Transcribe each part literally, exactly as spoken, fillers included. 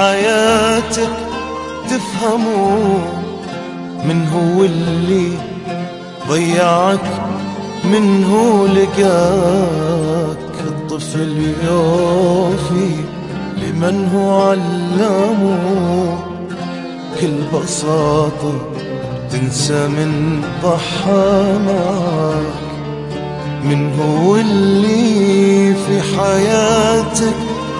حياتك تفهموا من هو اللي ضيعك، من هو لقاك. الطفل يوفي لمن هو علمه، بكل بساطة تنسى من ضحى معك. من هو اللي في حياتك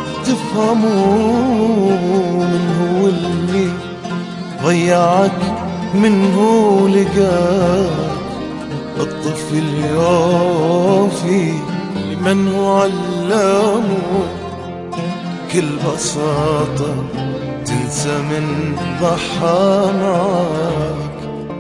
تفهموا، من هو اللي ضيعك، من هو لقاك. الطفل يوفي لمن هو علمه، بكل بساطة تنسى من ضحى معك.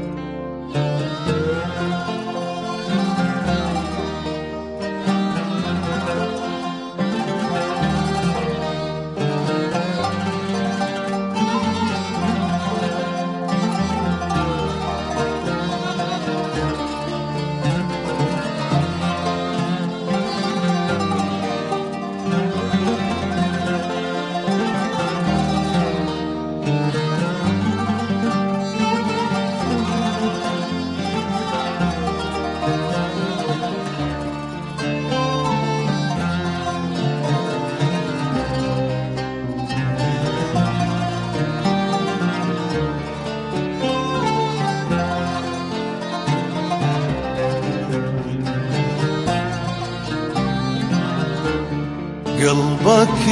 قلبك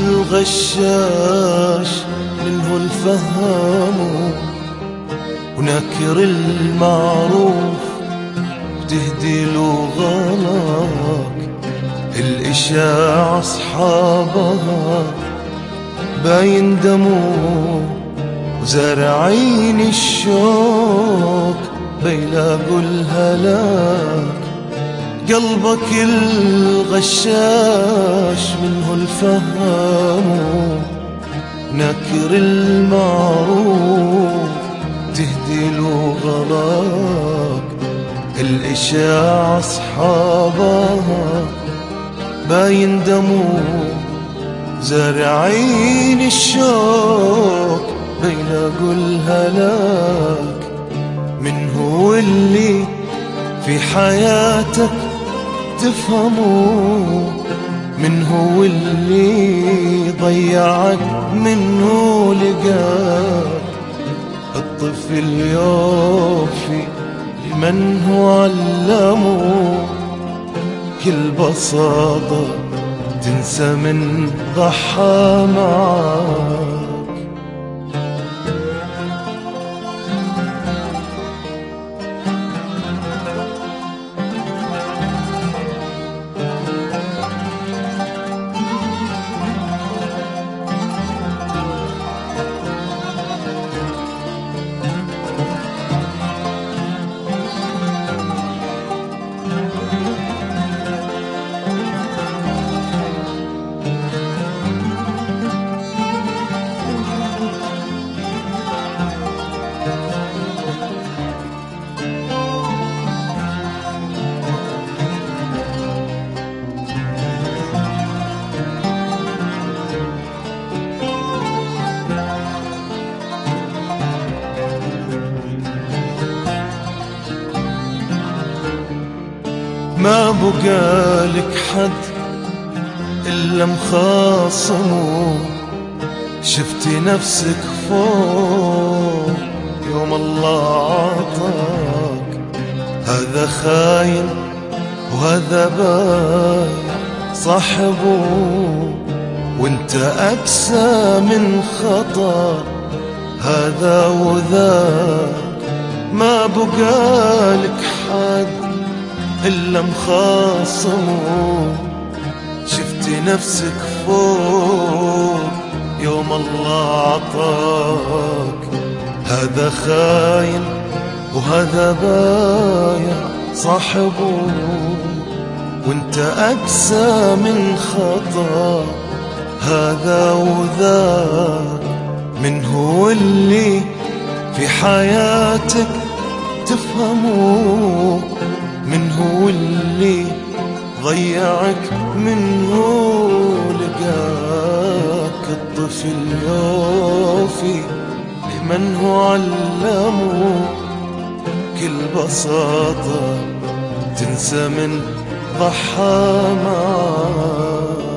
الغشاش منه الفهم، ونكر المعروف تهدي له غلاك. الإشاعة أصحابها باين دموه، وزارعين الشوق بيلاقوا الهلاك. قلبك الغشاش منه الفهم، نكر المعروف تهدي له غلاك. الإشاعة أصحابها باين دموه، زارعين الشوق بيلاقوا الهلاك. من هو اللي في حياتك تفهموا، من هو اللي ضيعك، من هو لقاك. الطفل يوفي لمن هو علمه، بكل بساطة تنسى من ضحى معك. ما بقالك حد إلا مخاصمه، شفتي نفسك فوق يوم الله عطاك. هذا خاين وهذا بايع صاحبه، وانت أقسى من خطر هذا وذاك. ما بقالك حد إلا مخاصمه، شفتي نفسك فوق يوم الله عطاك. هذا خاين وهذا بايع صاحبه، وانت أقسى من خطا هذا وذاك. من هو اللي في حياتك تفهمه، من هو اللي ضيعك، من هو لقاك. ذاك الطفل يوفي لمن هو علمه كل بساطة، تنسى من ضحى معاه.